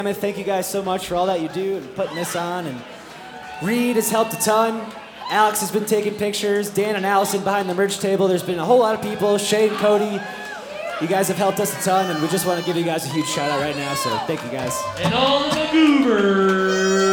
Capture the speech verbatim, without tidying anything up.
Thank you guys so much for all that you do and putting this on. And Reed has helped a ton. Alex has been taking pictures. Dan and Allison behind the merch table. There's been a whole lot of people. Shay and Cody. You guys have helped us a ton, and we just want to give you guys a huge shout out right now. So thank you guys. And all the goobers.